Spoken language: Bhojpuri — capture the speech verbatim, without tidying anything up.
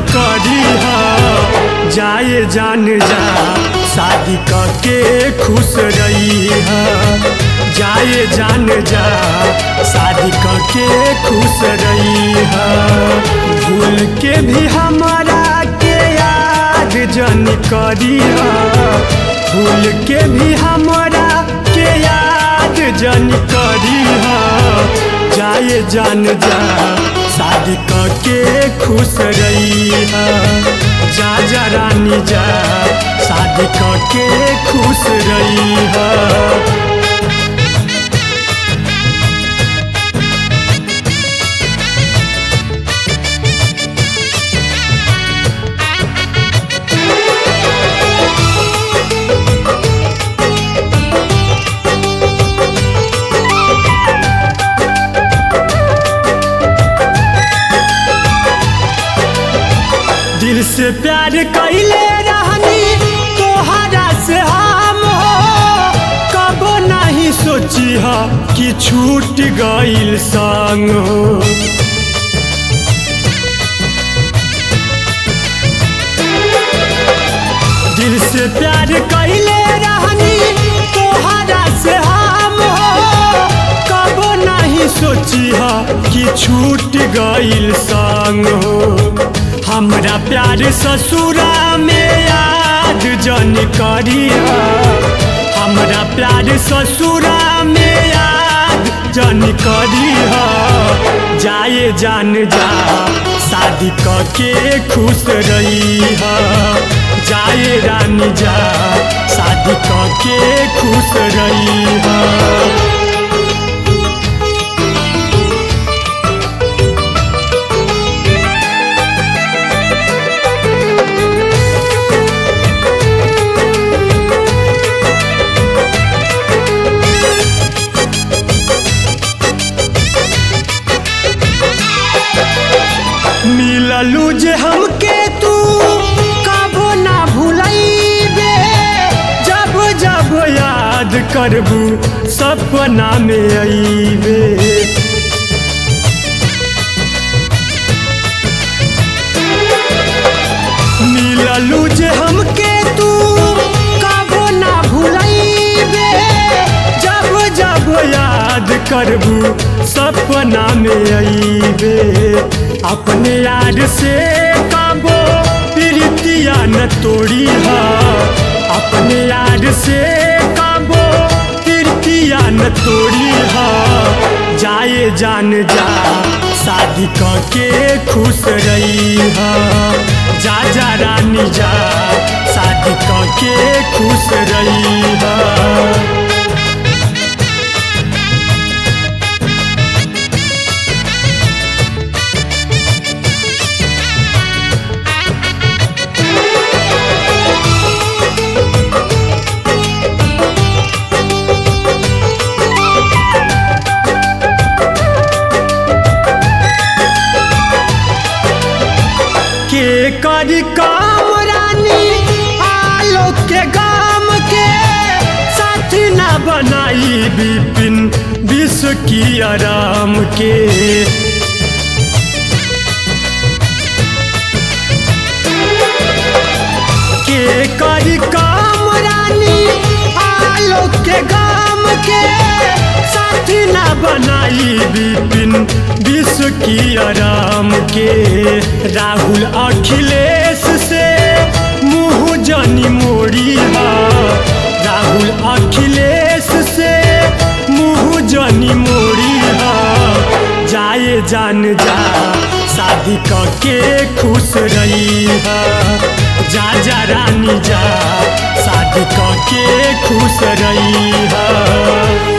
करी हा जाए जान जा शादी करके खुश रही हा जाए जान जा शादी करके खुश रही हा भूल के भी हमारा के याद जन करी हा भूल के भी हमारा के याद जन करी हा जाए जान जा शादी करके खुश रही हा जा जा रानी जा शादी करके खुश रही हा दिल से प्यार कैले रहनी तोहरा से हम हो कबो नहीं सोची हा कि छूट गइल संग हो दिल से प्यार कैले रहनी तोहरा से हम हो कबो नहीं सोची हा कि छूट गइल संग हो हमरा प्यार ससुरा में याद जन करी हा हमरा प्यार ससुरा में याद जन करी हा जाए जान जा शादी करके खुश रही हा जाए रानी जा शादी करके खुश रही हा मिललू जे हमके तू कबो ना भूलैबे जब जब याद करबू सपना में अइबे मिललू जे हमके तू कबो ना भूलैबे जब जब याद करबू सपना में अइबे अपने यार से कबो प्रीतिया न तोड़ी हा अपने यार से कबो प्रीतिया न तोड़ी हा जाए जान जा शादी करके खुश रही हा जा जा रानी जा शादी करके खुश रही हा करी काम रानी आलोक के गाम के साथी ना बनाई विपिन विश्व की आराम के के करी काम रानी आलोक के गाम के साथी ना बनाई विपिन विश्व की आराम के राहुल अखिलेश से मुँह जानी मोड़ी हा राहुल अखिलेश से मुँह जानी मोड़ी हा जाए जान जा शादी करके खुश रही हा जा जा रानी जा शादी करके खुश रही हा।